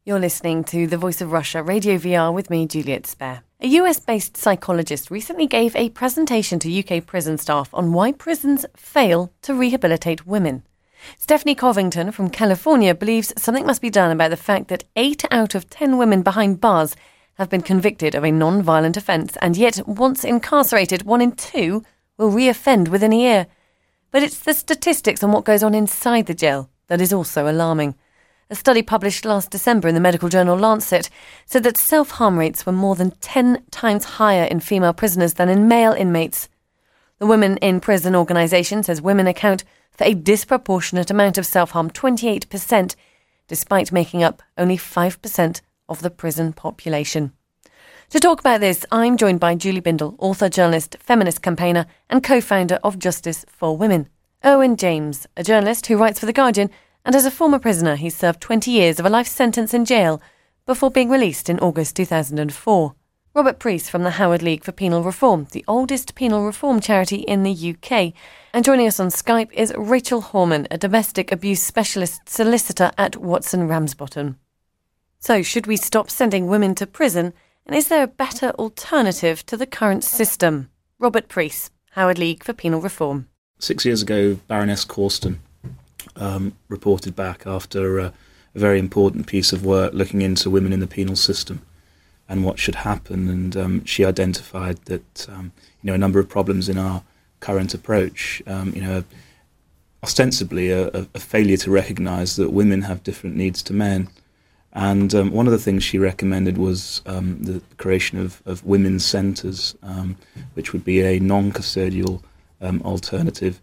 You're listening to The Voice of Russia, Radio VR, with me, Juliet Spare. A US-based psychologist recently gave a presentation to UK prison staff on why prisons fail to rehabilitate women. Stephanie Covington from California believes something must be done about the fact that 8 out of 10 women behind bars have been convicted of a non-violent offence, and yet, once incarcerated, 1 in 2 will reoffend within a year. But it's the statistics on what goes on inside the jail that is also alarming. A study published last December in the medical journal Lancet said that self-harm rates were more than 10 times higher in female prisoners than in male inmates. The Women in Prison organisation says women account for a disproportionate amount of self-harm, 28%, despite making up only 5% of the prison population. To talk about this, I'm joined by Julie Bindel, author, journalist, feminist campaigner and co-founder of Justice for Women. Owen James, a journalist who writes for The Guardian, and as a former prisoner, he served 20 years of a life sentence in jail before being released in August 2004. Robert Preece from the Howard League for Penal Reform, the oldest penal reform charity in the UK. And joining us on Skype is Rachel Horman, a domestic abuse specialist solicitor at Watson Ramsbottom. So, should we stop sending women to prison? And is there a better alternative to the current system? Robert Preece, Howard League for Penal Reform. 6 years ago, Baroness Corston reported back after a very important piece of work looking into women in the penal system and what should happen. And she identified that a number of problems in our current approach. Ostensibly a failure to recognise that women have different needs to men. And one of the things she recommended was the creation of women's centres, which would be a non-custodial alternative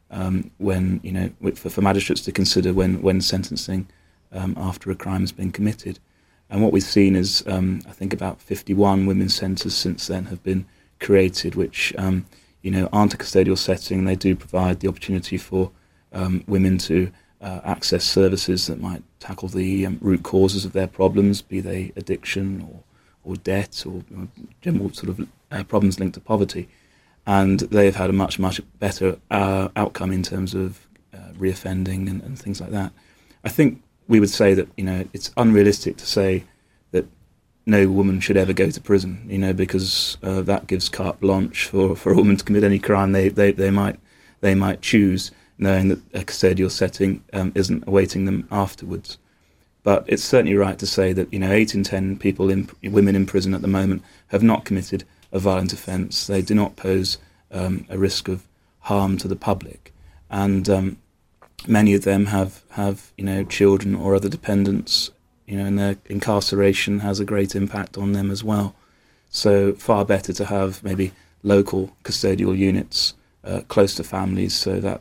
for magistrates to consider when sentencing after a crime has been committed. And what we've seen is, I think about 51 women's centres since then have been created, which aren't a custodial setting. They do provide the opportunity for women to access services that might tackle the root causes of their problems, be they addiction or debt or general sort of problems linked to poverty. And they have had a much, much better outcome in terms of reoffending and things like that. I think we would say that it's unrealistic to say that no woman should ever go to prison, because that gives carte blanche for a woman to commit any crime they might choose, knowing that a custodial setting isn't awaiting them afterwards. But it's certainly right to say that 8 in 10 women in prison at the moment have not committed a violent offence. They do not pose a risk of harm to the public, and many of them have children or other dependents, and their incarceration has a great impact on them as well. So far better to have maybe local custodial units close to families, so that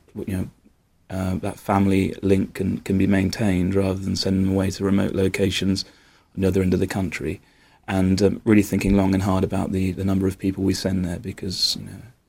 that family link can be maintained, rather than sending them away to remote locations on the other end of the country. And really thinking long and hard about the number of people we send there, because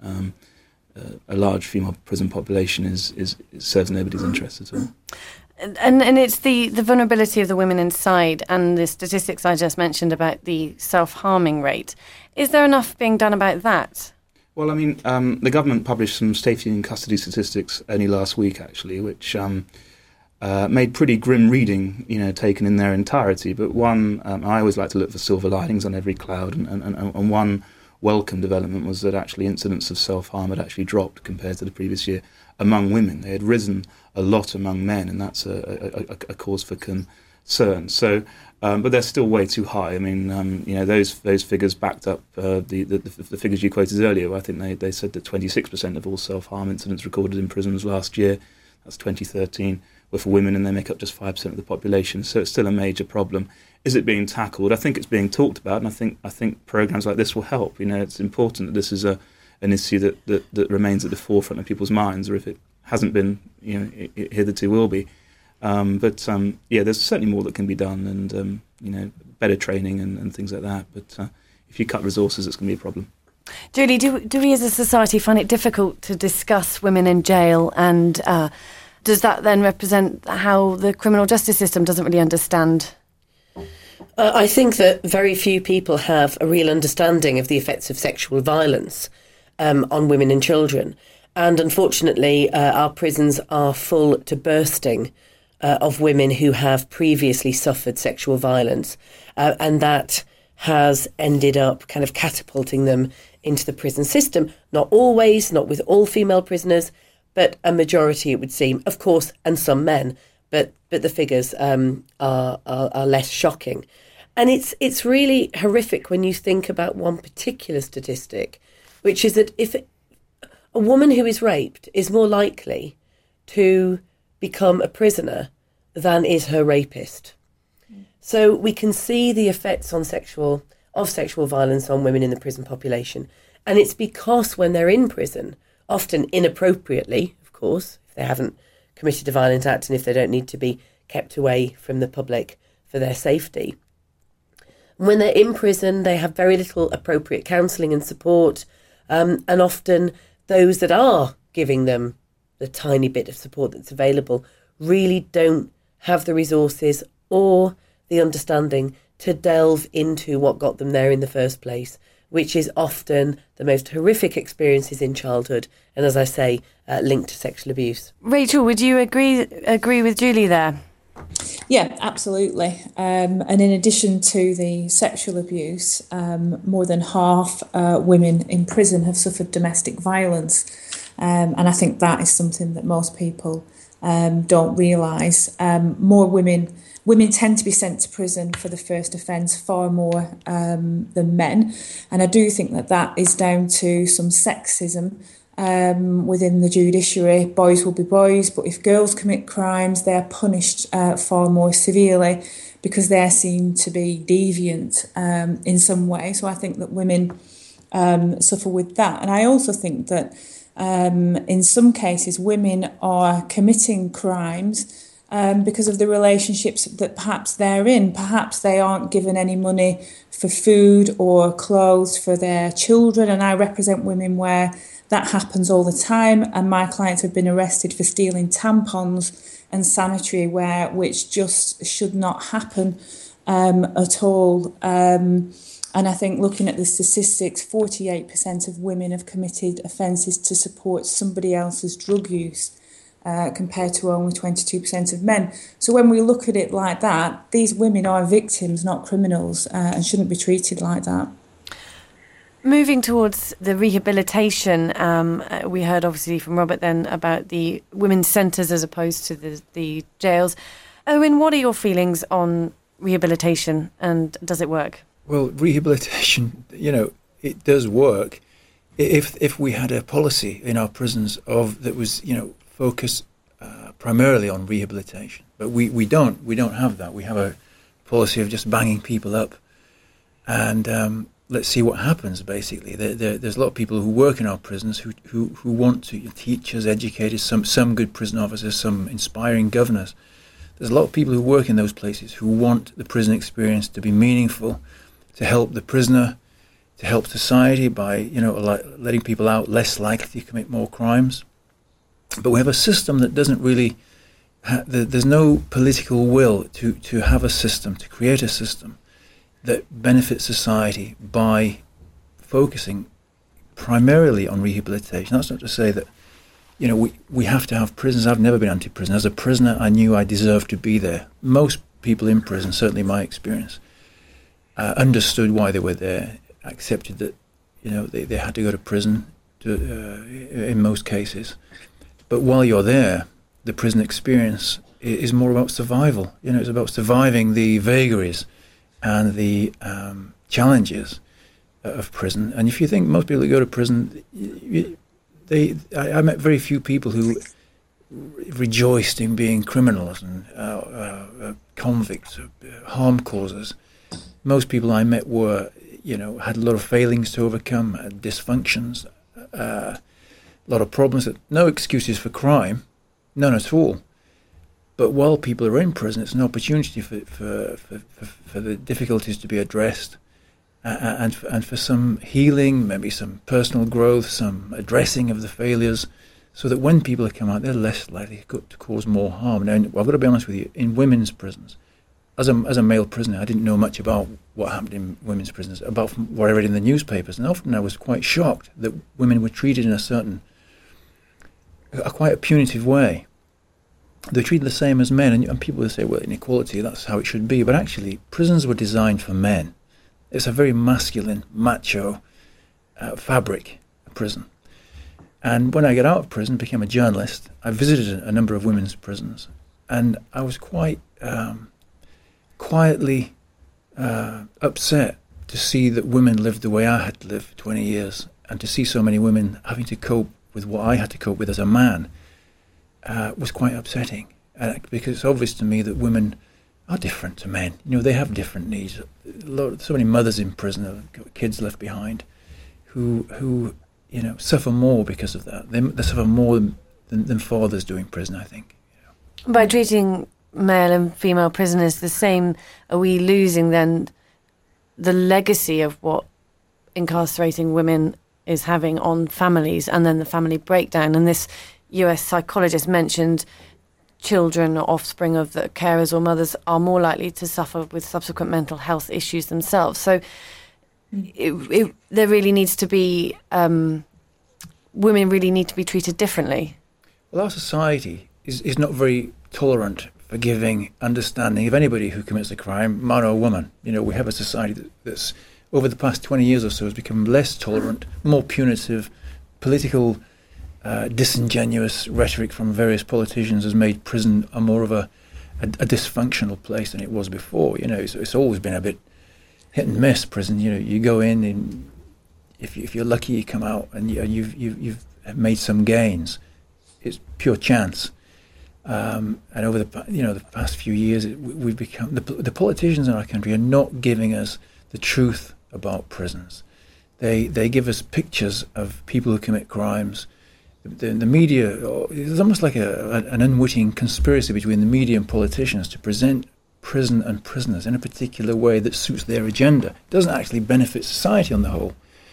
a large female prison population serves nobody's interest at all. And it's the vulnerability of the women inside, and the statistics I just mentioned about the self-harming rate. Is there enough being done about that? Well, the government published some safety and custody statistics only last week, actually, which made pretty grim reading, taken in their entirety. But one, I always like to look for silver linings on every cloud, and one welcome development was that actually incidents of self-harm had actually dropped compared to the previous year among women. They had risen a lot among men, and that's a cause for concern. So, but they're still way too high. Those figures backed up the figures you quoted earlier. I think they said that 26% of all self-harm incidents recorded in prisons last year, that's 2013, were for women, and they make up just 5% of the population. So it's still a major problem. Is it being tackled? I think it's being talked about, and I think programs like this will help. It's important that this is an issue that remains at the forefront of people's minds, or if it hasn't been, it hitherto will be. But there's certainly more that can be done, and better training and things like that. But if you cut resources, it's going to be a problem. Julie, do we as a society find it difficult to discuss women in jail, and does that then represent how the criminal justice system doesn't really understand? I think that very few people have a real understanding of the effects of sexual violence on women and children. And unfortunately, our prisons are full to bursting of women who have previously suffered sexual violence, and that has ended up kind of catapulting them into the prison system. Not always, not with all female prisoners, but a majority, it would seem, of course, and some men. But the figures are less shocking. And it's really horrific when you think about one particular statistic, which is that if a woman who is raped is more likely to become a prisoner than is her rapist. So we can see the effects of sexual violence on women in the prison population. And it's because when they're in prison, often inappropriately, of course, if they haven't committed a violent act and if they don't need to be kept away from the public for their safety. When they're in prison, they have very little appropriate counselling and support, and often those that are giving them the tiny bit of support that's available really don't have the resources or the understanding to delve into what got them there in the first place, which is often the most horrific experiences in childhood, and as I say, linked to sexual abuse. Rachel, would you agree with Julie there? Yeah, absolutely. And in addition to the sexual abuse, more than half women in prison have suffered domestic violence. And I think that is something that most people don't realise. More women tend to be sent to prison for the first offence far more than men. And I do think that is down to some sexism within the judiciary. Boys will be boys, but if girls commit crimes, they are punished far more severely because they're seen to be deviant in some way. So I think that women suffer with that. And I also think that in some cases, women are committing crimes because of the relationships that perhaps they're in. Perhaps they aren't given any money for food or clothes for their children. And I represent women where that happens all the time. And my clients have been arrested for stealing tampons and sanitary ware, which just should not happen at all. And I think looking at the statistics, 48% of women have committed offences to support somebody else's drug use, compared to only 22% of men. So when we look at it like that, these women are victims, not criminals, and shouldn't be treated like that. Moving towards the rehabilitation, we heard obviously from Robert then about the women's centres as opposed to the jails. Owen, what are your feelings on rehabilitation and does it work? Well, rehabilitation, it does work if we had a policy in our prisons that was, focused primarily on rehabilitation. But we don't have that. We have a policy of just banging people up and let's see what happens, basically. There's a lot of people who work in our prisons who want to, teachers, educators, some good prison officers, some inspiring governors. There's a lot of people who work in those places who want the prison experience to be meaningful, to help the prisoner, to help society by, letting people out less likely to commit more crimes. But we have a system that doesn't really, there's no political will to have a system, to create a system that benefits society by focusing primarily on rehabilitation. That's not to say that, we have to have prisons. I've never been anti-prison. As a prisoner, I knew I deserved to be there. Most people in prison, certainly my experience, understood why they were there, accepted that, they had to go to prison in most cases. But while you're there, the prison experience is more about survival. It's about surviving the vagaries and the challenges of prison. And if you think most people that go to prison, I met very few people who rejoiced in being criminals and convicts, harm causers. Most people I met were, had a lot of failings to overcome, dysfunctions, a lot of problems. No excuses for crime, none at all. But while people are in prison, it's an opportunity for the difficulties to be addressed, and for some healing, maybe some personal growth, some addressing of the failures, so that when people come out, they're less likely to cause more harm. Now, I've got to be honest with you, in women's prisons, as a male prisoner, I didn't know much about what happened in women's prisons, about from what I read in the newspapers, and often I was quite shocked that women were treated in a quite a punitive way. they're treated the same as men. And people will say, well, inequality, that's how it should be. But actually, prisons were designed for men. It's a very masculine, macho fabric, a prison. And when I got out of prison, became a journalist, I visited a number of women's prisons. And I was quite quietly upset to see that women lived the way I had lived for 20 years, and to see so many women having to cope with what I had to cope with as a man was quite upsetting. Because it's obvious to me that women are different to men. They have different needs. So many mothers in prison have got kids left behind who suffer more because of that. They suffer more than fathers do in prison, I think. By treating male and female prisoners the same, are we losing then the legacy of what incarcerating women is having on families, and then the family breakdown? And this US psychologist mentioned children or offspring of the carers or mothers are more likely to suffer with subsequent mental health issues themselves. So there really needs to be, women really need to be treated differently. Well, our society is not very tolerant, forgiving, understanding of anybody who commits a crime, man or woman. We have a society that's, over the past 20 years or so, has become less tolerant, more punitive. Political disingenuous rhetoric from various politicians has made prison a more of a dysfunctional place than it was before. It's always been a bit hit and miss, prison. You go in, and if you're lucky, you come out and you've made some gains. It's pure chance. And over the past few years, we've become the politicians in our country are not giving us the truth about prisons. They give us pictures of people who commit crimes. The media, there's almost like an unwitting conspiracy between the media and politicians to present prison and prisoners in a particular way that suits their agenda. It doesn't actually benefit society on the whole.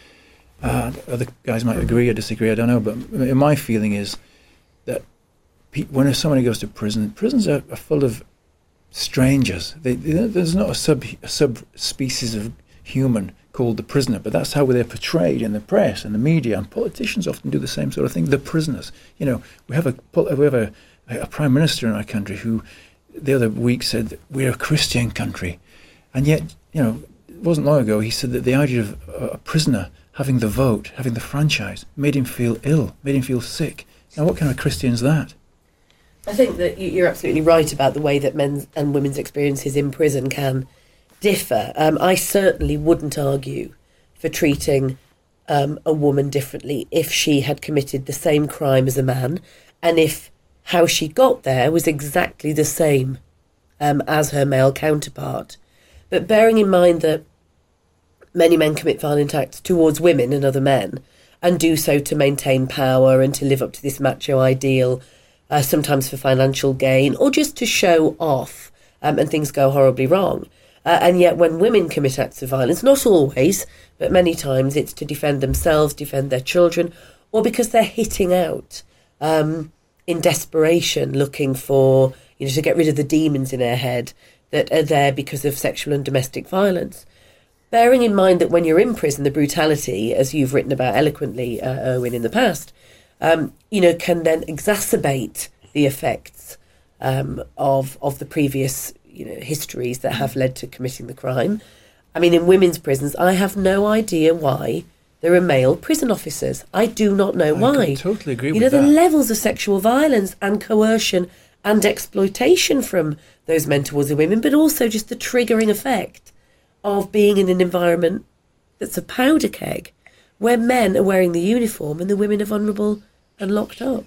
Other guys might agree or disagree, I don't know, but my feeling is that when somebody goes to prison, prisons are full of strangers. There's not a subspecies of human called the prisoner, but that's how they're portrayed in the press and the media, and politicians often do the same sort of thing. The prisoners. We have a prime minister in our country who the other week said that we're a Christian country, and yet it wasn't long ago he said that the idea of a prisoner having the vote, having the franchise, made him feel ill, made him feel sick. Now, what kind of Christian is that? I think that you're absolutely right about the way that men's and women's experiences in prison can differ. I certainly wouldn't argue for treating a woman differently if she had committed the same crime as a man, and if how she got there was exactly the same as her male counterpart. But bearing in mind that many men commit violent acts towards women and other men, and do so to maintain power and to live up to this macho ideal, sometimes for financial gain or just to show off, and things go horribly wrong. And yet when women commit acts of violence, not always, but many times it's to defend themselves, defend their children, or because they're hitting out in desperation, looking for, to get rid of the demons in their head that are there because of sexual and domestic violence. Bearing in mind that when you're in prison, the brutality, as you've written about eloquently, Erwin, in the past, can then exacerbate the effects of the previous histories that have led to committing the crime. I mean, in women's prisons, I have no idea why there are male prison officers. I do not know why. I totally agree with that. The levels of sexual violence and coercion and exploitation from those men towards the women, but also just the triggering effect of being in an environment that's a powder keg, where men are wearing the uniform and the women are vulnerable and locked up.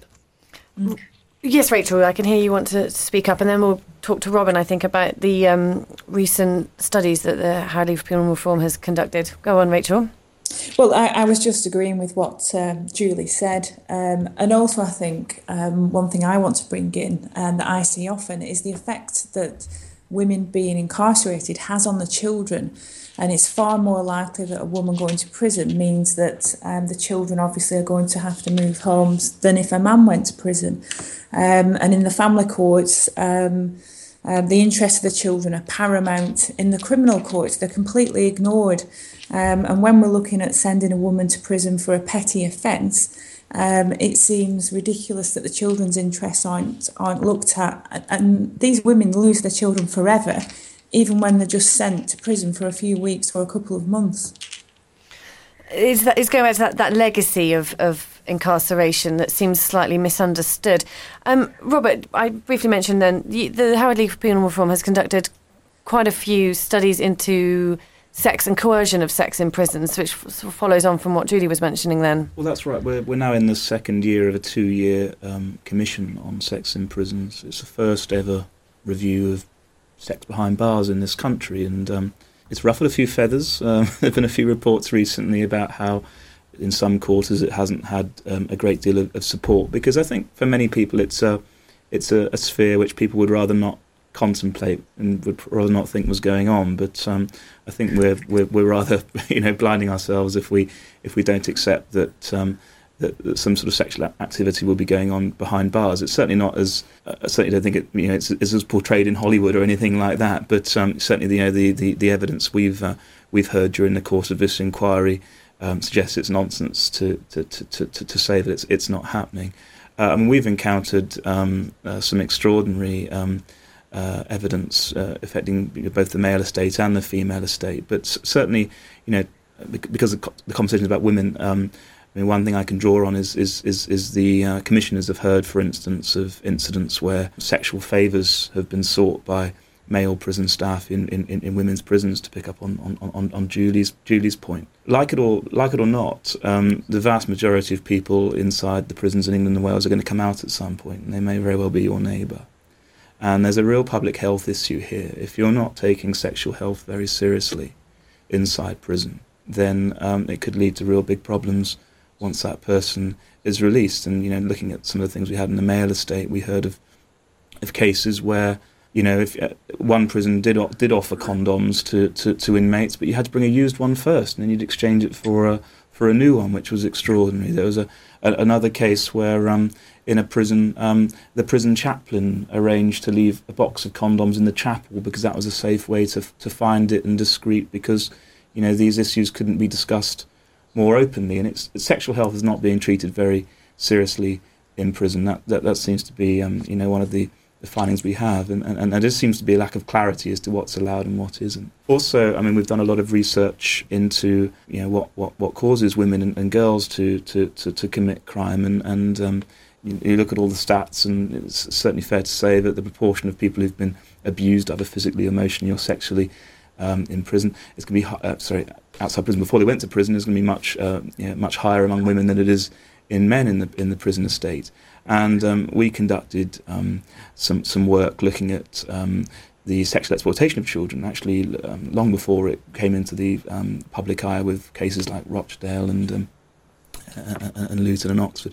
Yes, Rachel, I can hear you want to speak up, and then we'll talk to Robin, I think, about the recent studies that the Howard League for Penal Reform has conducted. Go on, Rachel. Well, I was just agreeing with what Julie said. And also, I think one thing I want to bring in, and that I see often, is the effect that women being incarcerated has on the children. And it's far more likely that a woman going to prison means that the children obviously are going to have to move homes than if a man went to prison. And in the family courts, the interests of the children are paramount. In the criminal courts, they're completely ignored. And when we're looking at sending a woman to prison for a petty offence, It seems ridiculous that the children's interests aren't looked at, and these women lose their children forever, even when they're just sent to prison for a few weeks or a couple of months. It's going back to that legacy of incarceration that seems slightly misunderstood. Robert, I briefly mentioned then the Howard League for Penal Reform has conducted quite a few studies into sex and coercion of sex in prisons, which sort of follows on from what Julie was mentioning then. Well, that's right. We're now in the second year of a 2-year commission on sex in prisons. It's the first ever review of sex behind bars in this country, and it's ruffled a few feathers. There have been a few reports recently about how in some quarters it hasn't had a great deal of support, because I think for many people it's a sphere which people would rather not contemplate and would rather not think was going on. But I think we're rather blinding ourselves if we don't accept that that some sort of sexual activity will be going on behind bars. It's certainly not as I certainly don't think it's as portrayed in Hollywood or anything like that. But certainly the evidence we've heard during the course of this inquiry suggests it's nonsense to say that it's not happening. We've encountered some extraordinary evidence affecting both the male estate and the female estate. But certainly, because the conversation is about women. One thing I can draw on is the commissioners have heard, for instance, of incidents where sexual favours have been sought by male prison staff in women's prisons, to pick up on Julie's point. Like it or not, the vast majority of people inside the prisons in England and Wales are going to come out at some point, and they may very well be your neighbour. And there's a real public health issue here. If you're not taking sexual health very seriously inside prison, then it could lead to real big problems once that person is released. And looking at some of the things we had in the male estate, we heard of cases where if one prison did offer condoms to inmates, but you had to bring a used one first, and then you'd exchange it for a new one, which was extraordinary. There was another case where in a prison, the prison chaplain arranged to leave a box of condoms in the chapel because that was a safe way to find it and discreet, because these issues couldn't be discussed more openly, and sexual health is not being treated very seriously in prison. That seems to be one of the findings we have, and there just seems to be a lack of clarity as to what's allowed and what isn't. Also, we've done a lot of research into what causes women and girls to commit crime, and you look at all the stats, and it's certainly fair to say that the proportion of people who've been abused, either physically, emotionally, or sexually, in prison, it's going to be outside prison before they went to prison, is going to be much higher among women than it is in men in the prison estate. And we conducted some work looking at the sexual exploitation of children, actually long before it came into the public eye, with cases like Rochdale and Luton and Oxford.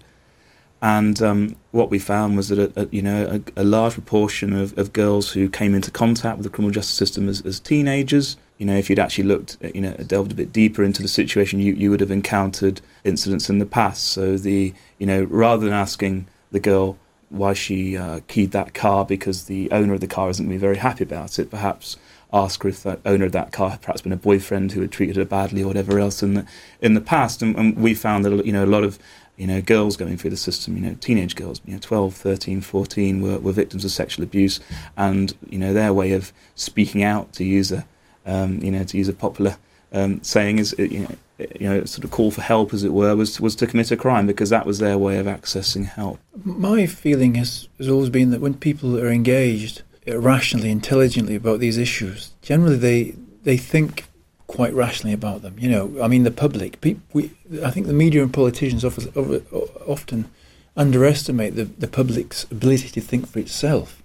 And what we found was that a large proportion of girls who came into contact with the criminal justice system as teenagers, if you'd actually delved a bit deeper into the situation, you would have encountered incidents in the past. So rather than asking the girl why she keyed that car because the owner of the car isn't going to be very happy about it, perhaps ask her if the owner of that car had perhaps been a boyfriend who had treated her badly or whatever else in the past. And we found that a lot of girls going through the system, teenage girls, 12, 13, 14, were victims of sexual abuse, and their way of speaking out, to use a popular saying, is sort of call for help, as it were, was to commit a crime, because that was their way of accessing help. My feeling has always been that when people are engaged rationally, intelligently about these issues, generally they think quite rationally about them. The public, I think the media and politicians often underestimate the public's ability to think for itself.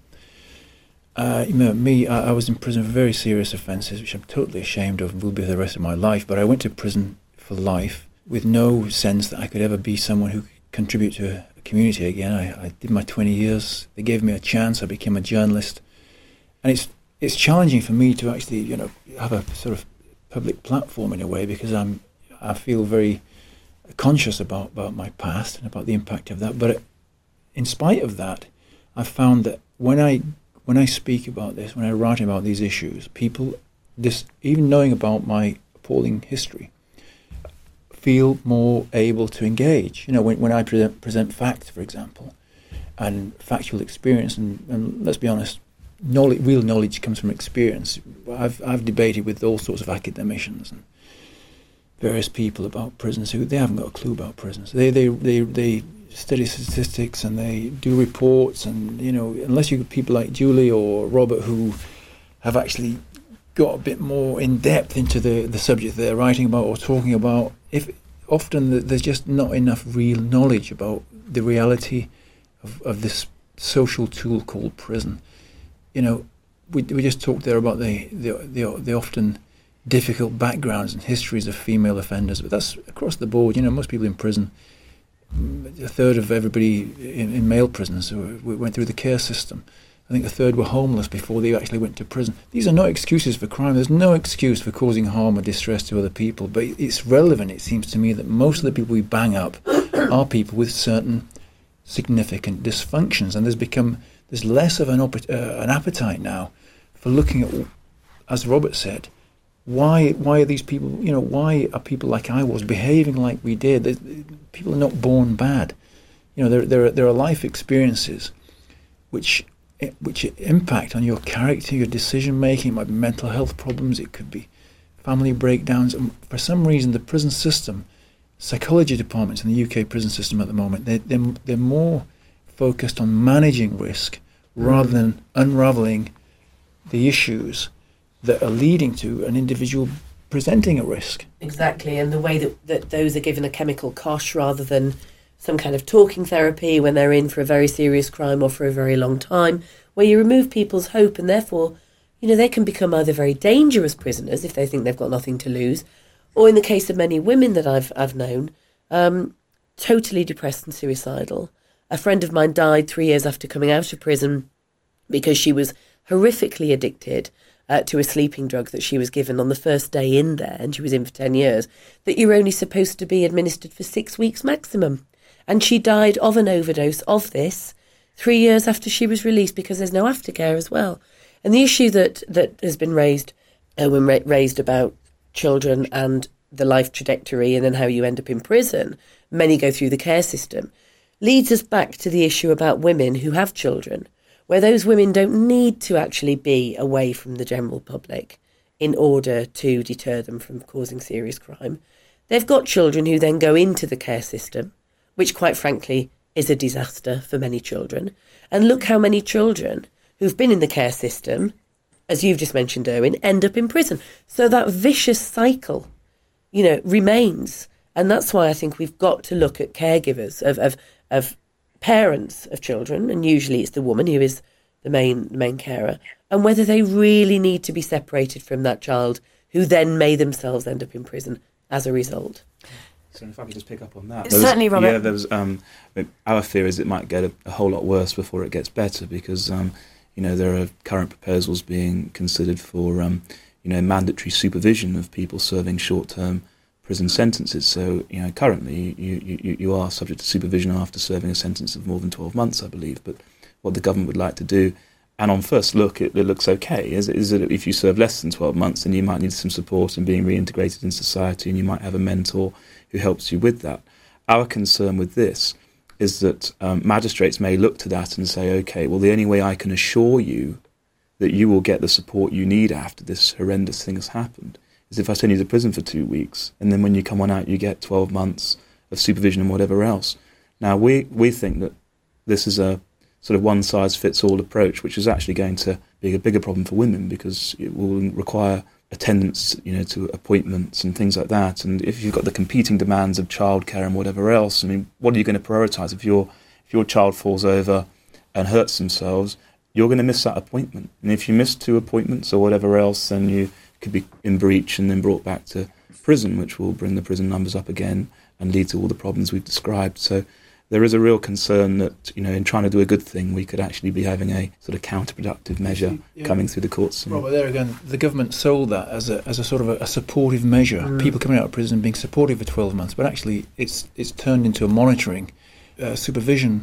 I was in prison for very serious offences, which I'm totally ashamed of and will be for the rest of my life, but I went to prison for life with no sense that I could ever be someone who could contribute to a community again. I did my 20 years, they gave me a chance, I became a journalist, and it's challenging for me to actually have a sort of public platform in a way, because I feel very conscious about my past and about the impact of that. But in spite of that, I've found that when I speak about this, when I write about these issues, people, even knowing about my appalling history, feel more able to engage. You know, when I present facts, for example, and factual experience, and let's be honest, real knowledge comes from experience. I've debated with all sorts of academicians and various people about prisons who they haven't got a clue about prisons. They study statistics and they do reports, and you know, unless you get people like Julie or Robert who have actually got a bit more in depth into the subject they're writing about or talking about, often there's just not enough real knowledge about the reality of this social tool called prison. You know, we just talked there about the often difficult backgrounds and histories of female offenders, but that's across the board. You know, most people in prison, a third of everybody in male prisons went through the care system. I think a third were homeless before they actually went to prison. These are not excuses for crime. There's no excuse for causing harm or distress to other people, but it's relevant, it seems to me, that most of the people we bang up are people with certain significant dysfunctions, and there's less of an appetite now for looking at, as Robert said, why are these people, you know, why are people like I was behaving like we did? People are not born bad. You know, there are life experiences which impact on your character, your decision making. It might be mental health problems, it could be family breakdowns, and for some reason the prison system, psychology departments in the UK prison system at the moment, they're more focused on managing risk rather than unravelling the issues that are leading to an individual presenting a risk. Exactly, and the way that those are given a chemical cosh rather than some kind of talking therapy when they're in for a very serious crime or for a very long time, where you remove people's hope, and therefore, you know, they can become either very dangerous prisoners if they think they've got nothing to lose, or in the case of many women that I've known, totally depressed and suicidal. A friend of mine died 3 years after coming out of prison because she was horrifically addicted to a sleeping drug that she was given on the first day in there, and she was in for 10 years, that you're only supposed to be administered for 6 weeks maximum. And she died of an overdose of this 3 years after she was released, because there's no aftercare as well. And the issue that has been raised about children and the life trajectory and then how you end up in prison, many go through the care system, leads us back to the issue about women who have children, where those women don't need to actually be away from the general public in order to deter them from causing serious crime. They've got children who then go into the care system, which quite frankly is a disaster for many children. And look how many children who've been in the care system, as you've just mentioned, Erwin, end up in prison. So that vicious cycle, you know, remains. And that's why I think we've got to look at caregivers of parents of children, and usually it's the woman who is the main carer, and whether they really need to be separated from that child who then may themselves end up in prison as a result. So if I could just pick up on that. Certainly, Robert. Yeah, there's our fear is it might get a whole lot worse before it gets better, because you know, there are current proposals being considered for you know, mandatory supervision of people serving short-term prison sentences. So, you know, currently you are subject to supervision after serving a sentence of more than 12 months, I believe. But what the government would like to do, and on first look it looks okay, is that if you serve less than 12 months, then you might need some support in being reintegrated in society, and you might have a mentor who helps you with that. Our concern with this is that magistrates may look to that and say, okay, well, the only way I can assure you that you will get the support you need after this horrendous thing has happened is if I send you to prison for 2 weeks, and then when you come on out, you get 12 months of supervision and whatever else. Now, we think that this is a sort of one-size-fits-all approach, which is actually going to be a bigger problem for women, because it will require attendance, you know, to appointments and things like that. And if you've got the competing demands of childcare and whatever else, I mean, what are you going to prioritise? If your child falls over and hurts themselves, you're going to miss that appointment. And if you miss 2 appointments or whatever else, then you could be in breach and then brought back to prison, which will bring the prison numbers up again and lead to all the problems we've described. So there is a real concern that, you know, in trying to do a good thing, we could actually be having a sort of counterproductive measure coming through the courts. Robert, there again, the government sold that as a sort of a supportive measure. People coming out of prison being supported for 12 months, but actually it's turned into a monitoring, supervision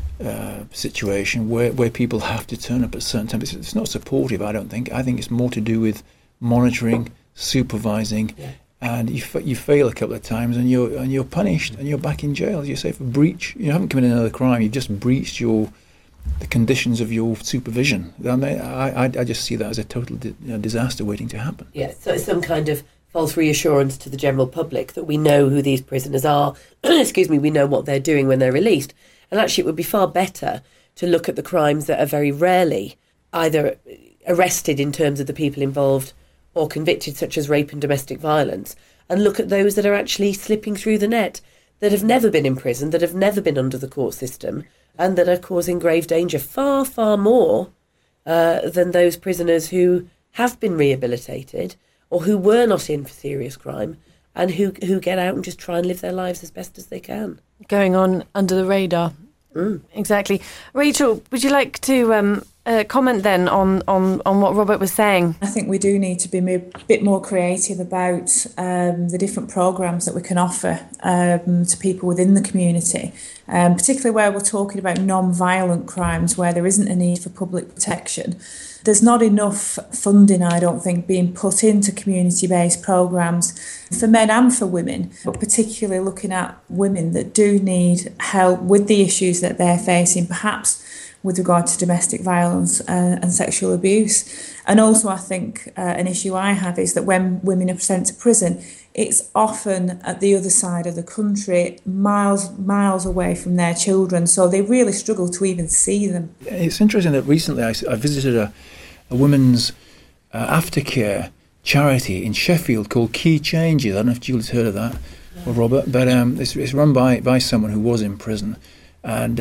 situation where people have to turn up at certain times. It's not supportive, I don't think. I think it's more to do with monitoring, supervising, and you fail a couple of times, and you're punished, and you're back in jail, as you say, for breach. You haven't committed another crime. You've just breached the conditions of your supervision. I just see that as a total disaster waiting to happen. Yeah, so it's some kind of false reassurance to the general public that we know who these prisoners are. Excuse me, we know what they're doing when they're released. And actually, it would be far better to look at the crimes that are very rarely either arrested in terms of the people involved or convicted, such as rape and domestic violence, and look at those that are actually slipping through the net, that have never been in prison, that have never been under the court system, and that are causing grave danger far, far more than those prisoners who have been rehabilitated or who were not in for serious crime and who get out and just try and live their lives as best as they can. Going on under the radar. Exactly. Rachel, would you like to comment then on what Robert was saying? I think we do need to be a bit more creative about the different programmes that we can offer to people within the community, particularly where we're talking about non-violent crimes where there isn't a need for public protection. There's not enough funding, I don't think, being put into community-based programmes for men and for women, but particularly looking at women that do need help with the issues that they're facing, perhaps with regard to domestic violence and sexual abuse. And also, I think an issue I have is that when women are sent to prison, it's often at the other side of the country, miles away from their children, so they really struggle to even see them. It's interesting that recently I visited a women's aftercare charity in Sheffield called Key Changes. I don't know if Julie's heard of that, or Robert, but it's run by someone who was in prison, and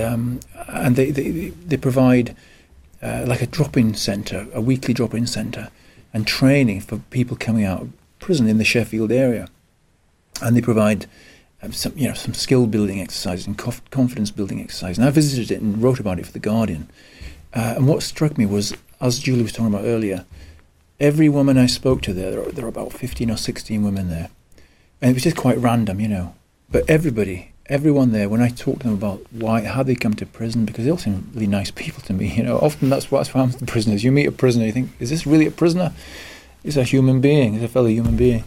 they provide like a drop-in centre, a weekly drop-in centre, and training for people coming out of prison in the Sheffield area, and they provide some skill building exercises and confidence building exercises. And I visited it and wrote about it for The Guardian. And what struck me was, as Julie was talking about earlier, every woman I spoke to there are about 15 or 16 women there, and it was just quite random, But everyone there, when I talked to them about how they come to prison, because they all seem really nice people to me, Often that's what happens to prisoners. You meet a prisoner, you think, is this really a prisoner? He's a human being, he's a fellow human being.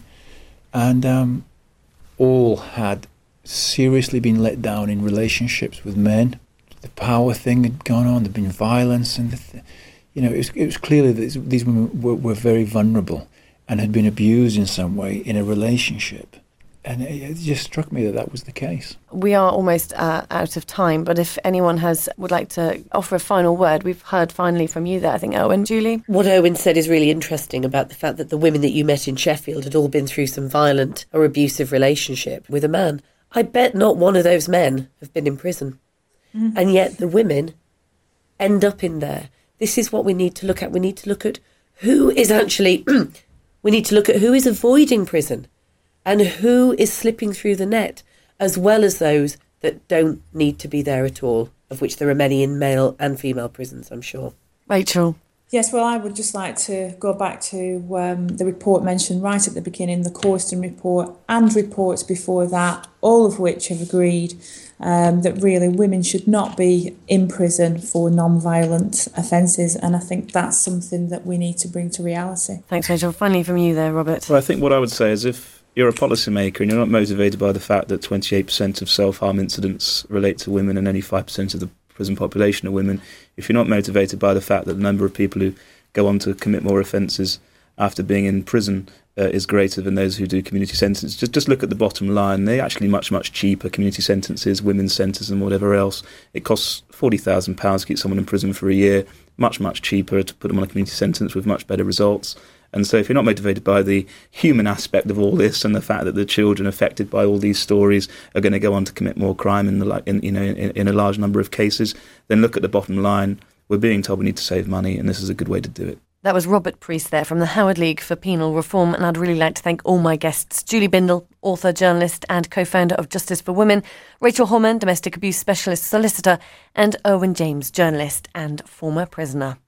And all had seriously been let down in relationships with men. The power thing had gone on, there'd been violence, and it was clearly that these women were very vulnerable and had been abused in some way in a relationship. And it just struck me that was the case. We are almost out of time, but if anyone would like to offer a final word, we've heard finally from you there, I think, Owen. Julie? What Owen said is really interesting about the fact that the women that you met in Sheffield had all been through some violent or abusive relationship with a man. I bet not one of those men have been in prison. And yet the women end up in there. This is what we need to look at. We need to look at who is actually... we need to look at who is avoiding prison and who is slipping through the net, as well as those that don't need to be there at all, of which there are many in male and female prisons, I'm sure. Rachel? Yes, well, I would just like to go back to the report mentioned right at the beginning, the Corston report, and reports before that, all of which have agreed that really women should not be in prison for non-violent offences, and I think that's something that we need to bring to reality. Thanks, Rachel. Finally from you there, Robert. Well, I think what I would say is if you're a policymaker and you're not motivated by the fact that 28% of self-harm incidents relate to women and only 5% of the prison population are women, if you're not motivated by the fact that the number of people who go on to commit more offences after being in prison is greater than those who do community sentences, just look at the bottom line. They're actually much, much cheaper, community sentences, women's sentences and whatever else. It costs £40,000 to keep someone in prison for a year, much, much cheaper to put them on a community sentence with much better results. And so if you're not motivated by the human aspect of all this and the fact that the children affected by all these stories are going to go on to commit more crime in a large number of cases, then look at the bottom line. We're being told we need to save money, and this is a good way to do it. That was Robert Priest there from the Howard League for Penal Reform, and I'd really like to thank all my guests: Julie Bindel, author, journalist and co-founder of Justice for Women; Rachel Holman, domestic abuse specialist solicitor; and Owen James, journalist and former prisoner.